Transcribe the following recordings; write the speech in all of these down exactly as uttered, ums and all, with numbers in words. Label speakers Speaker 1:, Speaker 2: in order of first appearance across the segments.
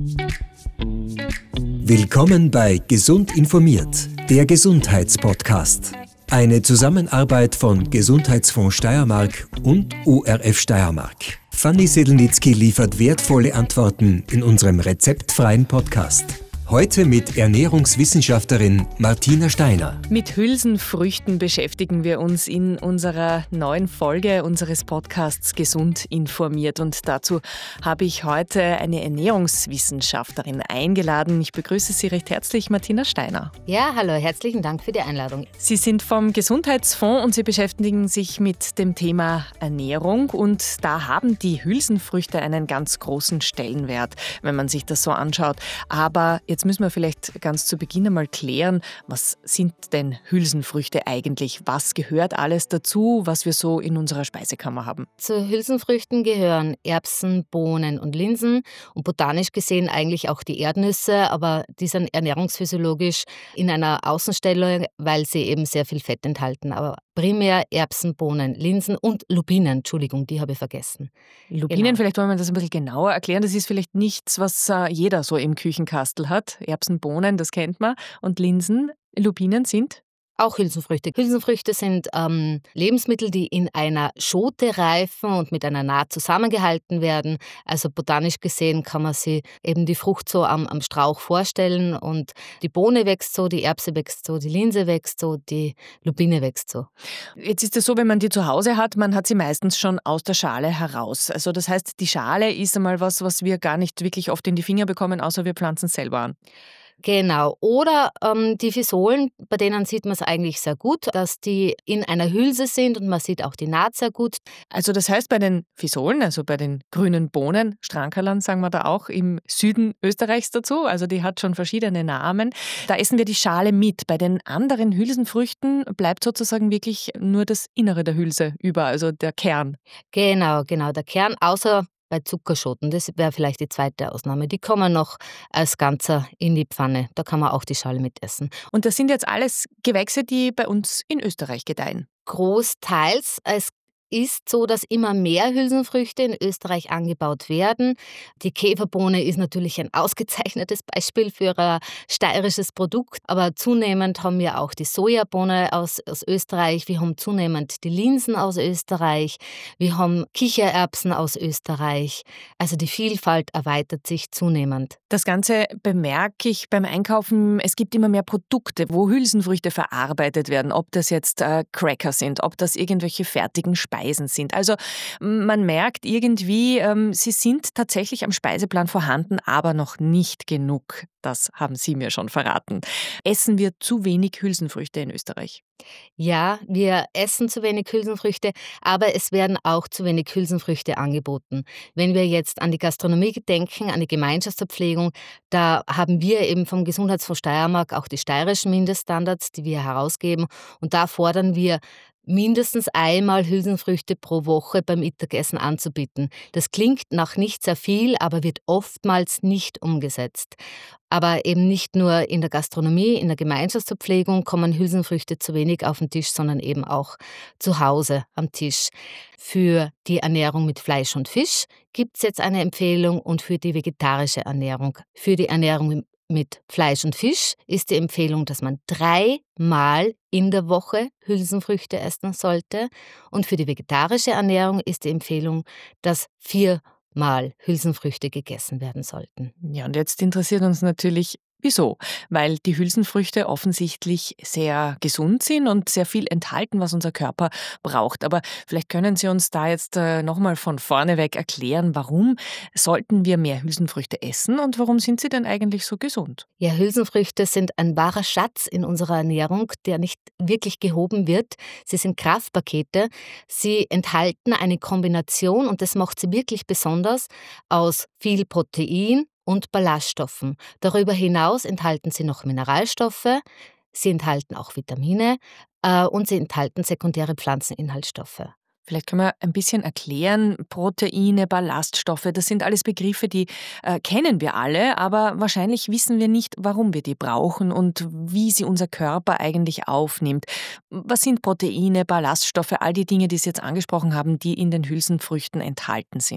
Speaker 1: Willkommen bei Gesund informiert, der Gesundheitspodcast. Eine Zusammenarbeit von Gesundheitsfonds Steiermark und O R F Steiermark. Fanny Sedelnitzky liefert wertvolle Antworten in unserem rezeptfreien Podcast. Heute mit Ernährungswissenschaftlerin Martina Steiner.
Speaker 2: Mit Hülsenfrüchten beschäftigen wir uns in unserer neuen Folge unseres Podcasts Gesund informiert. Und dazu habe ich heute eine Ernährungswissenschaftlerin eingeladen. Ich begrüße Sie recht herzlich, Martina Steiner.
Speaker 3: Ja, hallo, herzlichen Dank für die Einladung.
Speaker 2: Sie sind vom Gesundheitsfonds und Sie beschäftigen sich mit dem Thema Ernährung. Und da haben die Hülsenfrüchte einen ganz großen Stellenwert, wenn man sich das so anschaut. Aber jetzt müssen wir vielleicht ganz zu Beginn einmal klären, was sind denn Hülsenfrüchte eigentlich? Was gehört alles dazu, was wir so in unserer Speisekammer haben?
Speaker 3: Zu Hülsenfrüchten gehören Erbsen, Bohnen und Linsen und botanisch gesehen eigentlich auch die Erdnüsse, aber die sind ernährungsphysiologisch in einer Außenstellung, weil sie eben sehr viel Fett enthalten. Aber primär Erbsen, Bohnen, Linsen und Lupinen, Entschuldigung, die habe ich vergessen.
Speaker 2: Lupinen, genau. Vielleicht wollen wir das ein bisschen genauer erklären. Das ist vielleicht nichts, was äh, jeder so im Küchenkastel hat. Erbsen, Bohnen, das kennt man. Und Linsen, Lupinen sind?
Speaker 3: Auch Hülsenfrüchte. Hülsenfrüchte sind ähm, Lebensmittel, die in einer Schote reifen und mit einer Naht zusammengehalten werden. Also botanisch gesehen kann man sich eben die Frucht so am, am Strauch vorstellen. Und die Bohne wächst so, die Erbse wächst so, die Linse wächst so, die Lupine wächst so.
Speaker 2: Jetzt ist es so, wenn man die zu Hause hat, man hat sie meistens schon aus der Schale heraus. Also das heißt, die Schale ist einmal was, was wir gar nicht wirklich oft in die Finger bekommen, außer wir pflanzen es selber an.
Speaker 3: Genau. Oder ähm, die Fisolen, bei denen sieht man es eigentlich sehr gut, dass die in einer Hülse sind und man sieht auch die Naht sehr gut.
Speaker 2: Also das heißt, bei den Fisolen, also bei den grünen Bohnen, Strankerlern sagen wir da auch im Süden Österreichs dazu, also die hat schon verschiedene Namen, da essen wir die Schale mit. Bei den anderen Hülsenfrüchten bleibt sozusagen wirklich nur das Innere der Hülse über, also der Kern.
Speaker 3: Genau, genau, der Kern, außer bei Zuckerschoten, das wäre vielleicht die zweite Ausnahme. Die kommen noch als Ganzer in die Pfanne. Da kann man auch die Schale mitessen.
Speaker 2: Und das sind jetzt alles Gewächse, die bei uns in Österreich gedeihen?
Speaker 3: Großteils. Es ist so, dass immer mehr Hülsenfrüchte in Österreich angebaut werden. Die Käferbohne ist natürlich ein ausgezeichnetes Beispiel für ein steirisches Produkt, aber zunehmend haben wir auch die Sojabohne aus, aus Österreich, wir haben zunehmend die Linsen aus Österreich, wir haben Kichererbsen aus Österreich. Also die Vielfalt erweitert sich zunehmend.
Speaker 2: Das Ganze bemerke ich beim Einkaufen, es gibt immer mehr Produkte, wo Hülsenfrüchte verarbeitet werden, ob das jetzt äh, Cracker sind, ob das irgendwelche fertigen Speisen sind. Also man merkt irgendwie, ähm, sie sind tatsächlich am Speiseplan vorhanden, aber noch nicht genug. Das haben Sie mir schon verraten. Essen wir zu wenig Hülsenfrüchte in Österreich?
Speaker 3: Ja, wir essen zu wenig Hülsenfrüchte, aber es werden auch zu wenig Hülsenfrüchte angeboten. Wenn wir jetzt an die Gastronomie denken, an die Gemeinschaftsverpflegung, da haben wir eben vom Gesundheitsfonds Steiermark auch die steirischen Mindeststandards, die wir herausgeben. Und da fordern wir, mindestens einmal Hülsenfrüchte pro Woche beim Mittagessen anzubieten. Das klingt nach nicht sehr viel, aber wird oftmals nicht umgesetzt. Aber eben nicht nur in der Gastronomie, in der Gemeinschaftsverpflegung kommen Hülsenfrüchte zu wenig auf den Tisch, sondern eben auch zu Hause am Tisch. Für die Ernährung mit Fleisch und Fisch gibt es jetzt eine Empfehlung und für die vegetarische Ernährung. Für die Ernährung mit Fleisch und Fisch ist die Empfehlung, dass man dreimal in der Woche Hülsenfrüchte essen sollte. Und für die vegetarische Ernährung ist die Empfehlung, dass viermal Hülsenfrüchte gegessen werden sollten.
Speaker 2: Ja, und jetzt interessiert uns natürlich, wieso? Weil die Hülsenfrüchte offensichtlich sehr gesund sind und sehr viel enthalten, was unser Körper braucht. Aber vielleicht können Sie uns da jetzt äh, nochmal von vorne weg erklären, warum sollten wir mehr Hülsenfrüchte essen und warum sind sie denn eigentlich so gesund?
Speaker 3: Ja, Hülsenfrüchte sind ein wahrer Schatz in unserer Ernährung, der nicht wirklich gehoben wird. Sie sind Kraftpakete. Sie enthalten eine Kombination, und das macht sie wirklich besonders, aus viel Protein und Ballaststoffen. Darüber hinaus enthalten sie noch Mineralstoffe, sie enthalten auch Vitamine äh, und sie enthalten sekundäre Pflanzeninhaltsstoffe.
Speaker 2: Vielleicht können wir ein bisschen erklären, Proteine, Ballaststoffe, das sind alles Begriffe, die äh, kennen wir alle, aber wahrscheinlich wissen wir nicht, warum wir die brauchen und wie sie unser Körper eigentlich aufnimmt. Was sind Proteine, Ballaststoffe, all die Dinge, die Sie jetzt angesprochen haben, die in den Hülsenfrüchten enthalten sind?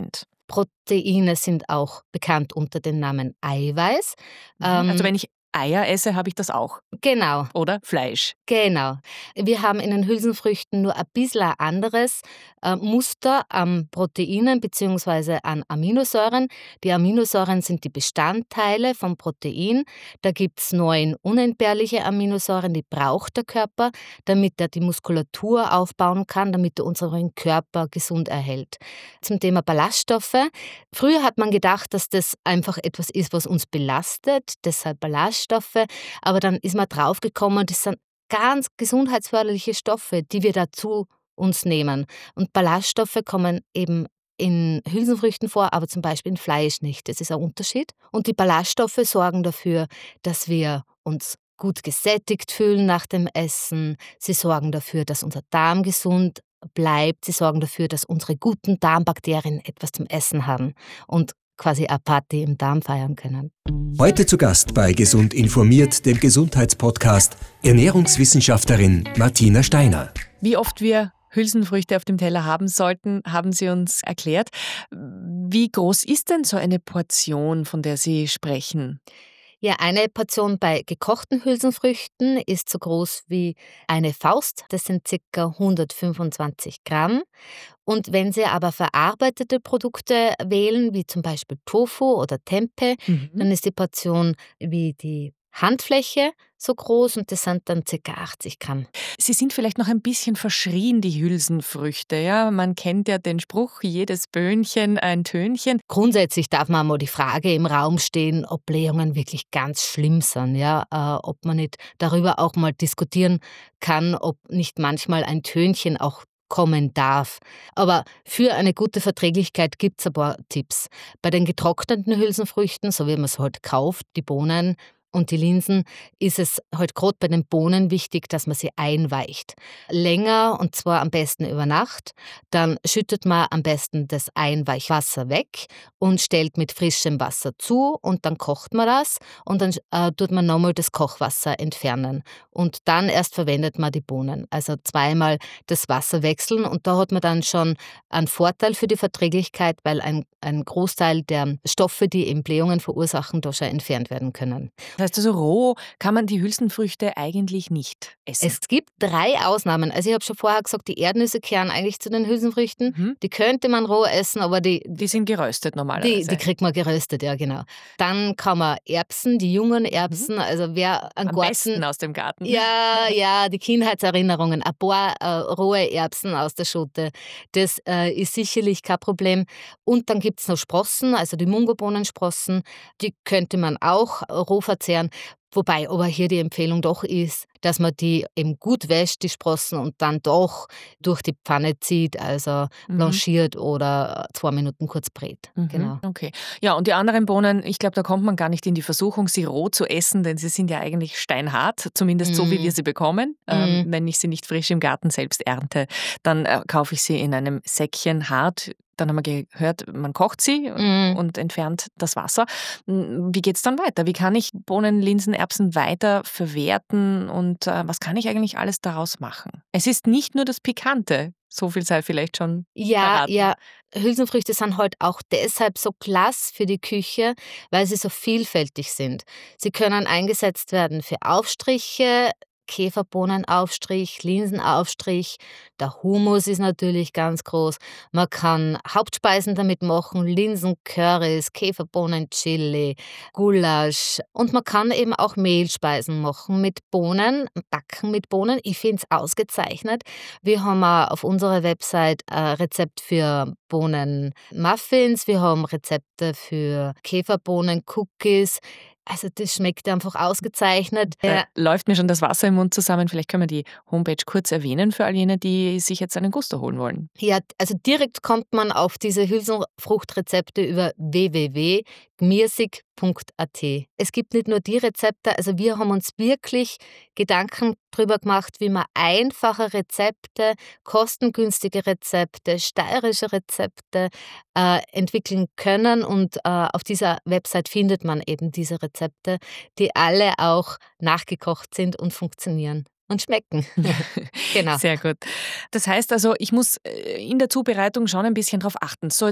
Speaker 3: Proteine sind auch bekannt unter dem Namen Eiweiß.
Speaker 2: Also ähm, wenn ich Eier esse, habe ich das auch.
Speaker 3: Genau.
Speaker 2: Oder Fleisch.
Speaker 3: Genau. Wir haben in den Hülsenfrüchten nur ein bisschen ein anderes äh, Muster an Proteinen bzw. an Aminosäuren. Die Aminosäuren sind die Bestandteile vom Protein. Da gibt es neun unentbehrliche Aminosäuren, die braucht der Körper, damit er die Muskulatur aufbauen kann, damit er unseren Körper gesund erhält. Zum Thema Ballaststoffe. Früher hat man gedacht, dass das einfach etwas ist, was uns belastet, deshalb Ballaststoffe. Aber dann ist man draufgekommen, das sind ganz gesundheitsförderliche Stoffe, die wir dazu uns nehmen. Und Ballaststoffe kommen eben in Hülsenfrüchten vor, aber zum Beispiel in Fleisch nicht. Das ist ein Unterschied. Und die Ballaststoffe sorgen dafür, dass wir uns gut gesättigt fühlen nach dem Essen. Sie sorgen dafür, dass unser Darm gesund bleibt. Sie sorgen dafür, dass unsere guten Darmbakterien etwas zum Essen haben und quasi eine Party im Darm feiern können.
Speaker 1: Heute zu Gast bei Gesund informiert, dem Gesundheitspodcast, Ernährungswissenschaftlerin Martina Steiner.
Speaker 2: Wie oft wir Hülsenfrüchte auf dem Teller haben sollten, haben Sie uns erklärt. Wie groß ist denn so eine Portion, von der Sie sprechen?
Speaker 3: Ja, eine Portion bei gekochten Hülsenfrüchten ist so groß wie eine Faust. Das sind ca. hundertfünfundzwanzig Gramm. Und wenn Sie aber verarbeitete Produkte wählen, wie zum Beispiel Tofu oder Tempeh, mhm. dann ist die Portion wie die Handfläche so groß und das sind dann ca. achtzig Gramm.
Speaker 2: Sie sind vielleicht noch ein bisschen verschrien, die Hülsenfrüchte. Ja? Man kennt ja den Spruch, jedes Böhnchen ein Tönchen.
Speaker 3: Grundsätzlich darf man mal die Frage im Raum stehen, ob Blähungen wirklich ganz schlimm sind. Ja? Äh, ob man nicht darüber auch mal diskutieren kann, ob nicht manchmal ein Tönchen auch kommen darf. Aber für eine gute Verträglichkeit gibt es ein paar Tipps. Bei den getrockneten Hülsenfrüchten, so wie man es halt kauft, die Bohnen und die Linsen, ist es halt gerade bei den Bohnen wichtig, dass man sie einweicht. Länger, und zwar am besten über Nacht. Dann schüttet man am besten das Einweichwasser weg und stellt mit frischem Wasser zu und dann kocht man das und dann äh, tut man nochmal das Kochwasser entfernen. Und dann erst verwendet man die Bohnen. Also zweimal das Wasser wechseln und da hat man dann schon einen Vorteil für die Verträglichkeit, weil ein, ein Großteil der Stoffe, die eben Blähungen verursachen, da schon entfernt werden können.
Speaker 2: Das heißt also, roh kann man die Hülsenfrüchte eigentlich nicht essen?
Speaker 3: Es gibt drei Ausnahmen. Also ich habe schon vorher gesagt, die Erdnüsse gehören eigentlich zu den Hülsenfrüchten. Mhm. Die könnte man roh essen, aber die...
Speaker 2: Die sind geröstet normalerweise.
Speaker 3: Die, die kriegt man geröstet, ja genau. Dann kann man Erbsen, die jungen Erbsen, mhm. also wer einen
Speaker 2: Am
Speaker 3: Garten...
Speaker 2: besten aus dem Garten.
Speaker 3: Ja, ja, die Kindheitserinnerungen. Ein paar äh, rohe Erbsen aus der Schote. Das äh, ist sicherlich kein Problem. Und dann gibt es noch Sprossen, also die Mungobohnensprossen. Die könnte man auch roh verzehren. Wobei aber hier die Empfehlung doch ist, dass man die eben gut wäscht, die Sprossen, und dann doch durch die Pfanne zieht, also mhm. blanchiert oder zwei Minuten kurz brät.
Speaker 2: Mhm.
Speaker 3: Genau.
Speaker 2: Okay. Ja, und die anderen Bohnen, ich glaube, da kommt man gar nicht in die Versuchung, sie roh zu essen, denn sie sind ja eigentlich steinhart, zumindest mhm. so, wie wir sie bekommen. Mhm. Ähm, wenn ich sie nicht frisch im Garten selbst ernte, dann äh, kaufe ich sie in einem Säckchen hart. Dann haben wir gehört, man kocht sie mm. und entfernt das Wasser. Wie geht es dann weiter? Wie kann ich Bohnen, Linsen, Erbsen weiter verwerten und äh, was kann ich eigentlich alles daraus machen? Es ist nicht nur das Pikante, so viel sei vielleicht schon
Speaker 3: Ja,
Speaker 2: verraten.
Speaker 3: ja. Hülsenfrüchte sind halt auch deshalb so klasse für die Küche, weil sie so vielfältig sind. Sie können eingesetzt werden für Aufstriche, Käferbohnenaufstrich, Linsenaufstrich, der Hummus ist natürlich ganz groß. Man kann Hauptspeisen damit machen, Linsencurrys, Käferbohnenchili, Gulasch, und man kann eben auch Mehlspeisen machen mit Bohnen, backen mit Bohnen. Ich finde es ausgezeichnet. Wir haben auch auf unserer Website ein Rezept für Bohnenmuffins, wir haben Rezepte für Käferbohnen-Cookies. Also das schmeckt einfach ausgezeichnet.
Speaker 2: Da
Speaker 3: Ja.
Speaker 2: läuft mir schon das Wasser im Mund zusammen. Vielleicht können wir die Homepage kurz erwähnen für all jene, die sich jetzt einen Gusto holen wollen.
Speaker 3: Ja, also direkt kommt man auf diese Hülsenfruchtrezepte über w w w punkt gmirsig punkt a t. Es gibt nicht nur die Rezepte, also wir haben uns wirklich Gedanken darüber gemacht, wie man einfache Rezepte, kostengünstige Rezepte, steirische Rezepte äh, entwickeln können, und äh, auf dieser Website findet man eben diese Rezepte, die alle auch nachgekocht sind und funktionieren. Und schmecken. Genau.
Speaker 2: Sehr gut. Das heißt also, ich muss in der Zubereitung schon ein bisschen drauf achten. So, jetzt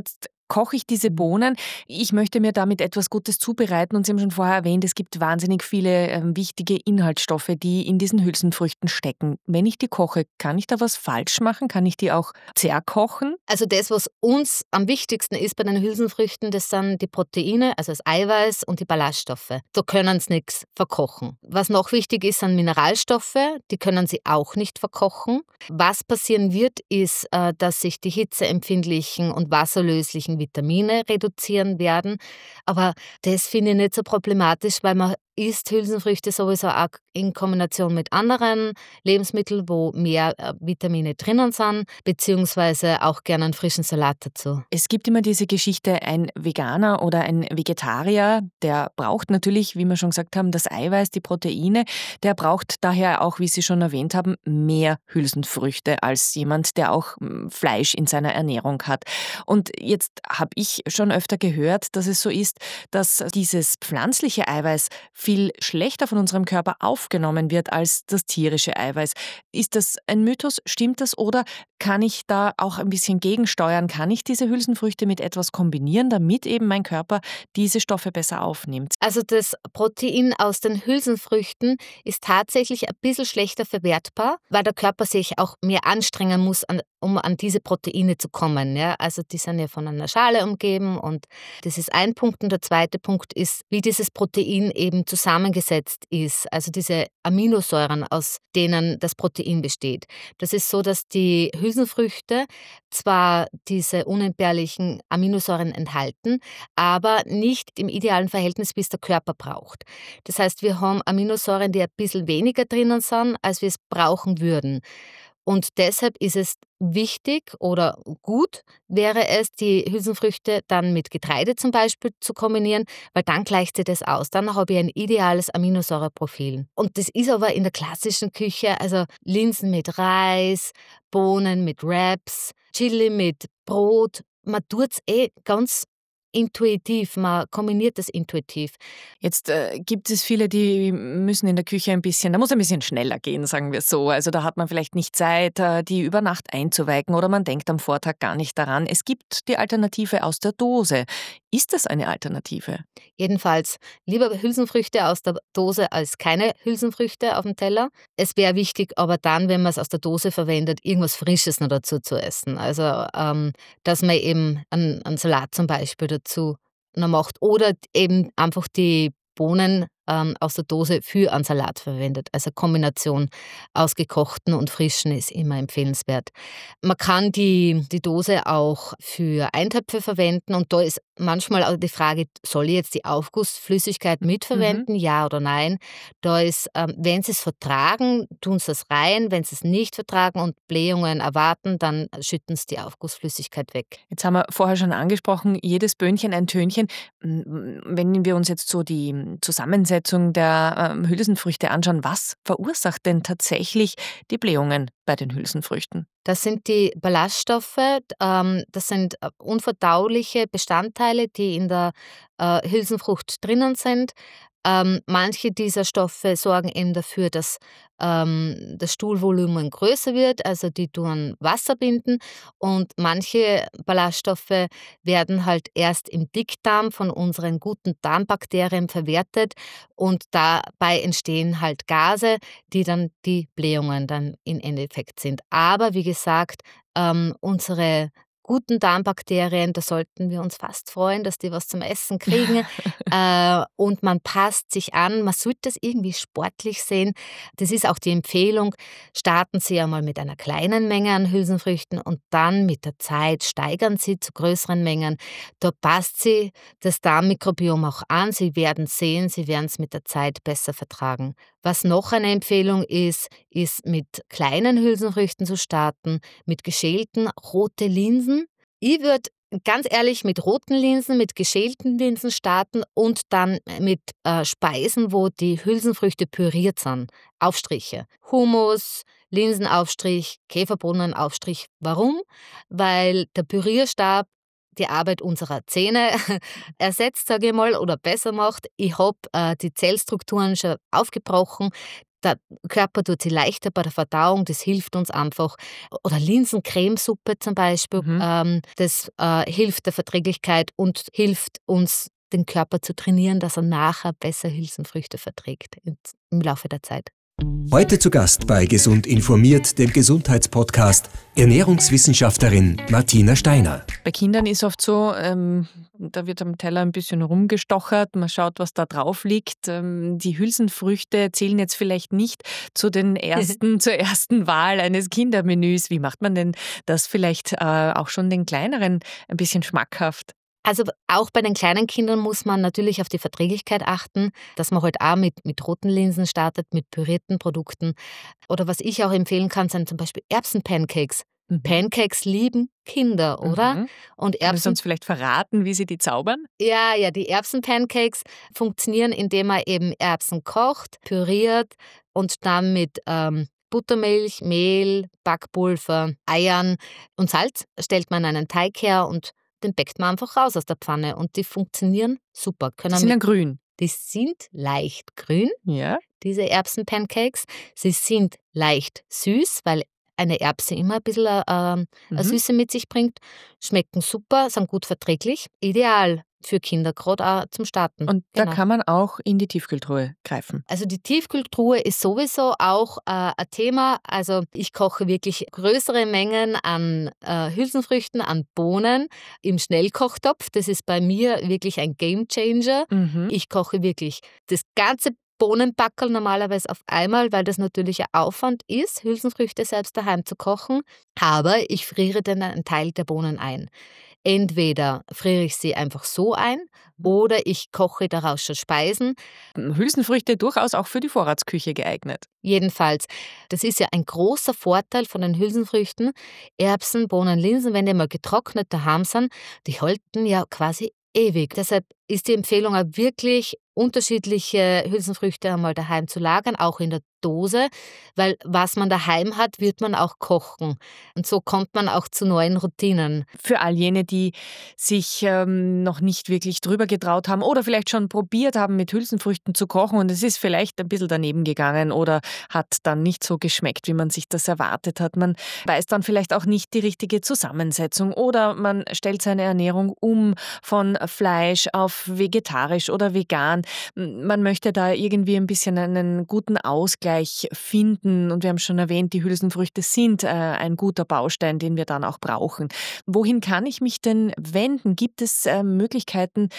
Speaker 2: koche ich diese Bohnen. Ich möchte mir damit etwas Gutes zubereiten und Sie haben schon vorher erwähnt, es gibt wahnsinnig viele äh, wichtige Inhaltsstoffe, die in diesen Hülsenfrüchten stecken. Wenn ich die koche, kann ich da was falsch machen? Kann ich die auch zerkochen?
Speaker 3: Also das, was uns am wichtigsten ist bei den Hülsenfrüchten, das sind die Proteine, also das Eiweiß und die Ballaststoffe. Da können sie nichts verkochen. Was noch wichtig ist, sind Mineralstoffe, die können sie auch nicht verkochen. Was passieren wird, ist, äh, dass sich die hitzeempfindlichen und wasserlöslichen Vitamine reduzieren werden. Aber das finde ich nicht so problematisch, weil man isst Hülsenfrüchte sowieso auch in Kombination mit anderen Lebensmitteln, wo mehr äh, Vitamine drinnen sind, beziehungsweise auch gerne einen frischen Salat dazu.
Speaker 2: Es gibt immer diese Geschichte, ein Veganer oder ein Vegetarier, der braucht natürlich, wie wir schon gesagt haben, das Eiweiß, die Proteine. Der braucht daher auch, wie Sie schon erwähnt haben, mehr Hülsenfrüchte als jemand, der auch Fleisch in seiner Ernährung hat. Und jetzt habe ich schon öfter gehört, dass es so ist, dass dieses pflanzliche Eiweiß viel schlechter von unserem Körper aufgenommen wird als das tierische Eiweiß. Ist das ein Mythos? Stimmt das? Oder kann ich da auch ein bisschen gegensteuern? Kann ich diese Hülsenfrüchte mit etwas kombinieren, damit eben mein Körper diese Stoffe besser aufnimmt?
Speaker 3: Also das Protein aus den Hülsenfrüchten ist tatsächlich ein bisschen schlechter verwertbar, weil der Körper sich auch mehr anstrengen muss, an, um an diese Proteine zu kommen. Ja? Also die sind ja von einer Schale umgeben und das ist ein Punkt. Und der zweite Punkt ist, wie dieses Protein eben zusammengesetzt ist, also diese Aminosäuren, aus denen das Protein besteht. Das ist so, dass die Hülsenfrüchte zwar diese unentbehrlichen Aminosäuren enthalten, aber nicht im idealen Verhältnis, wie es der Körper braucht. Das heißt, wir haben Aminosäuren, die ein bisschen weniger drinnen sind, als wir es brauchen würden. Und deshalb ist es wichtig oder gut, wäre es, die Hülsenfrüchte dann mit Getreide zum Beispiel zu kombinieren, weil dann gleicht sich das aus. Dann habe ich ein ideales Aminosäureprofil. Und das ist aber in der klassischen Küche, also Linsen mit Reis, Bohnen mit Wraps, Chili mit Brot. Man tut es eh ganz intuitiv, man kombiniert das intuitiv.
Speaker 2: Jetzt äh, gibt es viele, die müssen in der Küche ein bisschen, da muss ein bisschen schneller gehen, sagen wir so. Also da hat man vielleicht nicht Zeit, äh, die über Nacht einzuweichen oder man denkt am Vortag gar nicht daran. Es gibt die Alternative aus der Dose. Ist das eine Alternative?
Speaker 3: Jedenfalls lieber Hülsenfrüchte aus der Dose als keine Hülsenfrüchte auf dem Teller. Es wäre wichtig, aber dann, wenn man es aus der Dose verwendet, irgendwas Frisches noch dazu zu essen. Also, ähm, dass man eben einen, einen Salat zum Beispiel dazu noch macht oder eben einfach die Bohnen ähm, aus der Dose für einen Salat verwendet. Also Kombination aus gekochten und frischen ist immer empfehlenswert. Man kann die, die Dose auch für Eintöpfe verwenden und da ist manchmal auch die Frage, soll ich jetzt die Aufgussflüssigkeit mitverwenden, mhm. ja oder nein? Da ist, ähm, wenn sie es vertragen, tun sie es rein, wenn sie es nicht vertragen und Blähungen erwarten, dann schütten sie die Aufgussflüssigkeit weg.
Speaker 2: Jetzt haben wir vorher schon angesprochen, jedes Böhnchen ein Tönchen. Wenn wir uns jetzt so die Zusammensetzung der ähm, Hülsenfrüchte anschauen, was verursacht denn tatsächlich die Blähungen bei den Hülsenfrüchten?
Speaker 3: Das sind die Ballaststoffe, ähm, das sind unverdauliche Bestandteile, die in der äh, Hülsenfrucht drinnen sind. Ähm, manche dieser Stoffe sorgen eben dafür, dass ähm, das Stuhlvolumen größer wird, also die tun Wasser binden und manche Ballaststoffe werden halt erst im Dickdarm von unseren guten Darmbakterien verwertet und dabei entstehen halt Gase, die dann die Blähungen dann im Endeffekt sind. Aber wie gesagt, ähm, unsere guten Darmbakterien, da sollten wir uns fast freuen, dass die was zum Essen kriegen. äh, und man passt sich an, man sollte das irgendwie sportlich sehen. Das ist auch die Empfehlung, starten Sie einmal mit einer kleinen Menge an Hülsenfrüchten und dann mit der Zeit steigern Sie zu größeren Mengen. Da passt Sie das Darmmikrobiom auch an. Sie werden sehen, Sie werden es mit der Zeit besser vertragen. Was noch eine Empfehlung ist, ist mit kleinen Hülsenfrüchten zu starten, mit geschälten rote Linsen. Ich würde ganz ehrlich mit roten Linsen, mit geschälten Linsen starten und dann mit äh, Speisen, wo die Hülsenfrüchte püriert sind. Aufstriche. Hummus, Linsenaufstrich, Käferbohnenaufstrich. Warum? Weil der Pürierstab die Arbeit unserer Zähne ersetzt, sage ich mal, oder besser macht. Ich habe äh, die Zellstrukturen schon aufgebrochen. Der Körper tut sich leichter bei der Verdauung, das hilft uns einfach. Oder Linsencremesuppe zum Beispiel,
Speaker 2: Mhm.
Speaker 3: ähm, das äh, hilft der Verträglichkeit und hilft uns, den Körper zu trainieren, dass er nachher besser Hülsenfrüchte verträgt im im Laufe der Zeit.
Speaker 1: Heute zu Gast bei Gesund informiert, dem Gesundheitspodcast, Ernährungswissenschaftlerin Martina Steiner.
Speaker 2: Bei Kindern ist oft so, ähm, da wird am Teller ein bisschen rumgestochert, man schaut, was da drauf liegt. Ähm, die Hülsenfrüchte zählen jetzt vielleicht nicht zu den ersten, zur ersten Wahl eines Kindermenüs. Wie macht man denn das vielleicht äh, auch schon den Kleineren ein bisschen schmackhaft?
Speaker 3: Also auch bei den kleinen Kindern muss man natürlich auf die Verträglichkeit achten, dass man halt auch mit, mit roten Linsen startet, mit pürierten Produkten. Oder was ich auch empfehlen kann, sind zum Beispiel Erbsenpancakes.
Speaker 2: Mhm.
Speaker 3: Pancakes lieben Kinder, oder?
Speaker 2: Mhm.
Speaker 3: Und
Speaker 2: Kannst du
Speaker 3: Erbsen,
Speaker 2: uns vielleicht verraten, wie sie die zaubern?
Speaker 3: ja, ja, die Erbsenpancakes funktionieren, indem man eben Erbsen kocht, püriert und dann mit ähm, Buttermilch, Mehl, Backpulver, Eiern und Salz stellt man einen Teig her und den bäckt man einfach raus aus der Pfanne und die funktionieren super.
Speaker 2: Die
Speaker 3: Können
Speaker 2: sind
Speaker 3: mit,
Speaker 2: dann grün.
Speaker 3: die sind leicht grün,
Speaker 2: Ja.
Speaker 3: diese Erbsenpancakes. Sie sind leicht süß, weil eine Erbse immer ein bisschen äh, eine
Speaker 2: Mhm.
Speaker 3: Süße mit sich bringt. Schmecken super, sind gut verträglich. Ideal für Kinder, gerade auch zum Starten.
Speaker 2: Und da
Speaker 3: Genau.
Speaker 2: kann man auch in die Tiefkühltruhe greifen.
Speaker 3: Also die Tiefkühltruhe ist sowieso auch äh, ein Thema. Also ich koche wirklich größere Mengen an äh, Hülsenfrüchten, an Bohnen im Schnellkochtopf. Das ist bei mir wirklich ein Gamechanger.
Speaker 2: Mhm.
Speaker 3: Ich koche wirklich das ganze Bohnenbackerl normalerweise auf einmal, weil das natürlich ein Aufwand ist, Hülsenfrüchte selbst daheim zu kochen. Aber ich friere dann einen Teil der Bohnen ein. Entweder friere ich sie einfach so ein oder ich koche daraus schon Speisen.
Speaker 2: Hülsenfrüchte durchaus auch für die Vorratsküche geeignet.
Speaker 3: Jedenfalls, das ist ja ein großer Vorteil von den Hülsenfrüchten. Erbsen, Bohnen, Linsen, wenn die mal getrocknet daheim sind, die halten ja quasi ewig. Deshalb ist die Empfehlung auch wirklich, unterschiedliche Hülsenfrüchte einmal daheim zu lagern, auch in der Dose, weil was man daheim hat, wird man auch kochen. Und so kommt man auch zu neuen Routinen.
Speaker 2: Für all jene, die sich ähm, noch nicht wirklich drüber getraut haben oder vielleicht schon probiert haben, mit Hülsenfrüchten zu kochen und es ist vielleicht ein bisschen daneben gegangen oder hat dann nicht so geschmeckt, wie man sich das erwartet hat. Man weiß dann vielleicht auch nicht die richtige Zusammensetzung oder man stellt seine Ernährung um von Fleisch auf vegetarisch oder vegan. Man möchte da irgendwie ein bisschen einen guten Ausgleich finden und wir haben schon erwähnt, die Hülsenfrüchte sind äh, ein guter Baustein, den wir dann auch brauchen. Wohin kann ich mich denn wenden? Gibt es äh, Möglichkeiten,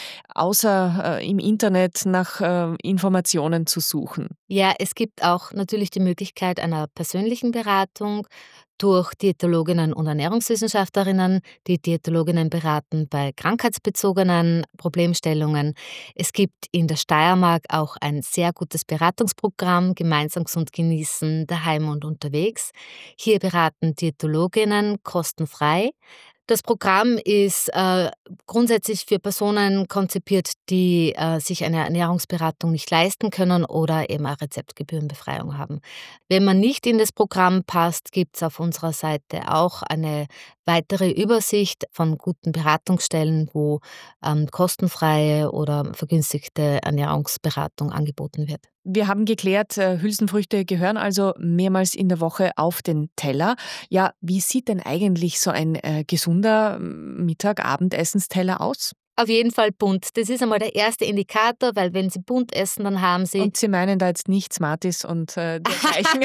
Speaker 2: außer äh, im Internet nach äh, Informationen zu suchen?
Speaker 3: Ja, es gibt auch natürlich die Möglichkeit einer persönlichen Beratung durch Diätologinnen und Ernährungswissenschaftlerinnen. Die Diätologinnen beraten bei krankheitsbezogenen Problemstellungen. Es gibt in der Steiermark auch ein sehr gutes Beratungsprogramm, Gemeinsam gesund genießen, daheim und unterwegs. Hier beraten Diätologinnen kostenfrei. Das Programm ist äh, grundsätzlich für Personen konzipiert, die äh, sich eine Ernährungsberatung nicht leisten können oder eben eine Rezeptgebührenbefreiung haben. Wenn man nicht in das Programm passt, gibt es auf unserer Seite auch eine weitere Übersicht von guten Beratungsstellen, wo ähm, kostenfreie oder vergünstigte Ernährungsberatung angeboten wird.
Speaker 2: Wir haben geklärt, äh, Hülsenfrüchte gehören also mehrmals in der Woche auf den Teller. Ja, wie sieht denn eigentlich so ein äh, gesunder mm, Mittag-Abendessensteller aus?
Speaker 3: Auf jeden Fall bunt. Das ist einmal der erste Indikator, weil wenn Sie bunt essen, dann haben Sie...
Speaker 2: Und Sie meinen da jetzt nicht Smarties und äh, dergleichen?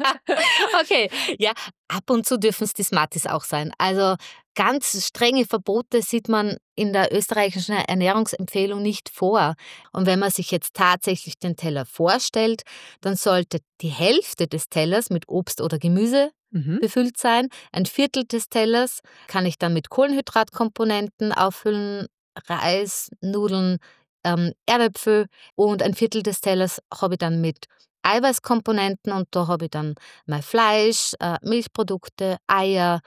Speaker 3: Okay, ja, ab und zu dürfen es die Smarties auch sein. Also ganz strenge Verbote sieht man in der österreichischen Ernährungsempfehlung nicht vor. Und wenn man sich jetzt tatsächlich den Teller vorstellt, dann sollte die Hälfte des Tellers mit Obst oder Gemüse
Speaker 2: Mhm.
Speaker 3: befüllt sein. Ein Viertel des Tellers kann ich dann mit Kohlenhydratkomponenten auffüllen, Reis, Nudeln, ähm, Erdäpfel und ein Viertel des Tellers habe ich dann mit Eiweißkomponenten und da habe ich dann mein Fleisch, äh, Milchprodukte, Eier,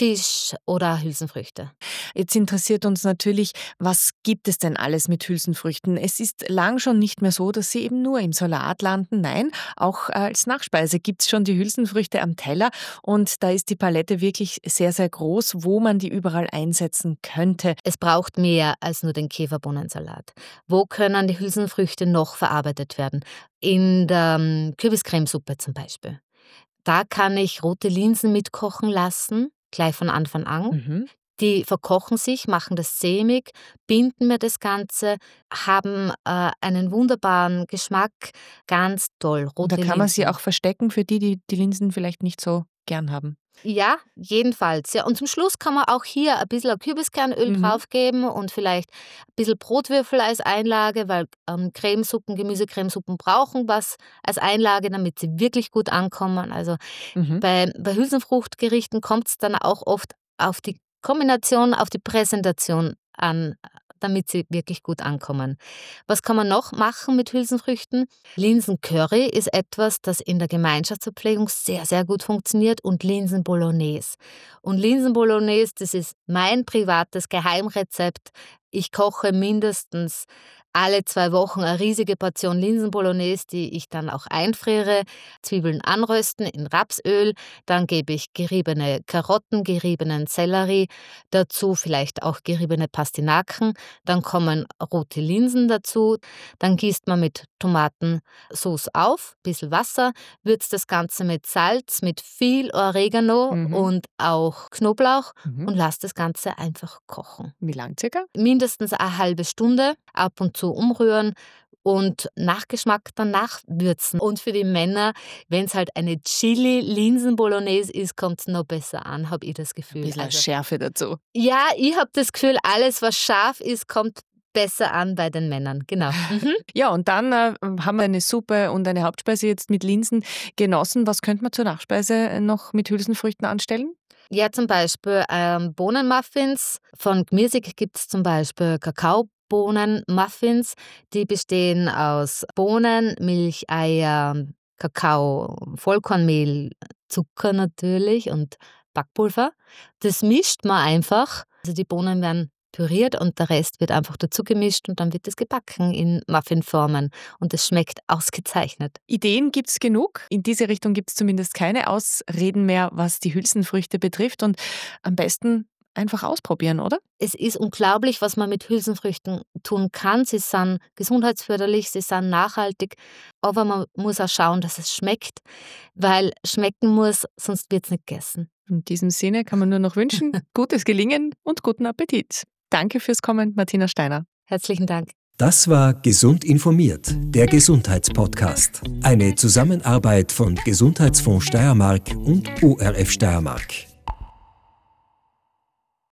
Speaker 3: Fisch oder Hülsenfrüchte.
Speaker 2: Jetzt interessiert uns natürlich, was gibt es denn alles mit Hülsenfrüchten? Es ist lang schon nicht mehr so, dass sie eben nur im Salat landen. Nein, auch als Nachspeise gibt es schon die Hülsenfrüchte am Teller und da ist die Palette wirklich sehr, sehr groß, wo man die überall einsetzen könnte.
Speaker 3: Es braucht mehr als nur den Käferbohnensalat. Wo können die Hülsenfrüchte noch verarbeitet werden? In der um, Kürbiscremesuppe zum Beispiel. Da kann ich rote Linsen mitkochen lassen, gleich von Anfang an.
Speaker 2: Mhm.
Speaker 3: Die verkochen sich, machen das sämig, binden mir das Ganze, haben äh, einen wunderbaren Geschmack, ganz toll. Rote
Speaker 2: Und da kann
Speaker 3: Linsen.
Speaker 2: man sie auch verstecken für die, die die Linsen vielleicht nicht so gern haben.
Speaker 3: Ja, jedenfalls. Ja. Und zum Schluss kann man auch hier ein bisschen Kürbiskernöl
Speaker 2: Mhm.
Speaker 3: draufgeben und vielleicht ein bisschen Brotwürfel als Einlage, weil ähm, Cremesuppen, Gemüsecremesuppen brauchen was als Einlage, damit sie wirklich gut ankommen. Also
Speaker 2: Mhm.
Speaker 3: bei, bei Hülsenfruchtgerichten kommt es dann auch oft auf die Kombination, auf die Präsentation an, damit sie wirklich gut ankommen. Was kann man noch machen mit Hülsenfrüchten? Linsencurry ist etwas, das in der Gemeinschaftsverpflegung sehr, sehr gut funktioniert und Linsenbolognese. Und Linsenbolognese, das ist mein privates Geheimrezept. Ich koche mindestens alle zwei Wochen eine riesige Portion Linsenbolognese, die ich dann auch einfriere. Zwiebeln anrösten in Rapsöl, dann gebe ich geriebene Karotten, geriebenen Sellerie, dazu vielleicht auch geriebene Pastinaken, dann kommen rote Linsen dazu, dann gießt man mit Tomatensauce auf, ein bisschen Wasser, würzt das Ganze mit Salz, mit viel Oregano
Speaker 2: Mhm.
Speaker 3: und auch Knoblauch
Speaker 2: Mhm.
Speaker 3: und lasst das Ganze einfach kochen.
Speaker 2: Wie lang circa?
Speaker 3: Mindestens eine halbe Stunde, ab und zu umrühren und Nachgeschmack dann nachwürzen. Und für die Männer, wenn es halt eine Chili-Linsen-Bolognese ist, kommt es noch besser an, habe ich das Gefühl.
Speaker 2: Ein bisschen
Speaker 3: Also,
Speaker 2: Schärfe dazu.
Speaker 3: ja, ich habe das Gefühl, alles, was scharf ist, kommt besser an bei den Männern. Genau. Mhm.
Speaker 2: Ja, und dann äh, haben wir eine Suppe und eine Hauptspeise jetzt mit Linsen genossen. Was könnte man zur Nachspeise noch mit Hülsenfrüchten anstellen?
Speaker 3: Ja, zum Beispiel ähm, Bohnenmuffins. Von Gmirsig gibt es zum Beispiel Kakaobohnenmuffins. Die bestehen aus Bohnen, Milch, Eier, Kakao, Vollkornmehl, Zucker natürlich und Backpulver. Das mischt man einfach. Also die Bohnen werden püriert und der Rest wird einfach dazu gemischt und dann wird es gebacken in Muffinformen und es schmeckt ausgezeichnet.
Speaker 2: Ideen gibt es genug. In diese Richtung gibt es zumindest keine Ausreden mehr, was die Hülsenfrüchte betrifft. Und am besten einfach ausprobieren, oder?
Speaker 3: Es ist unglaublich, was man mit Hülsenfrüchten tun kann. Sie sind gesundheitsförderlich, sie sind nachhaltig, aber man muss auch schauen, dass es schmeckt, weil schmecken muss, sonst wird es nicht gegessen.
Speaker 2: In diesem Sinne kann man nur noch wünschen, gutes Gelingen und guten Appetit. Danke fürs Kommen, Martina Steiner.
Speaker 3: Herzlichen Dank.
Speaker 1: Das war Gesund informiert, der Gesundheitspodcast. Eine Zusammenarbeit von Gesundheitsfonds Steiermark und O R F Steiermark.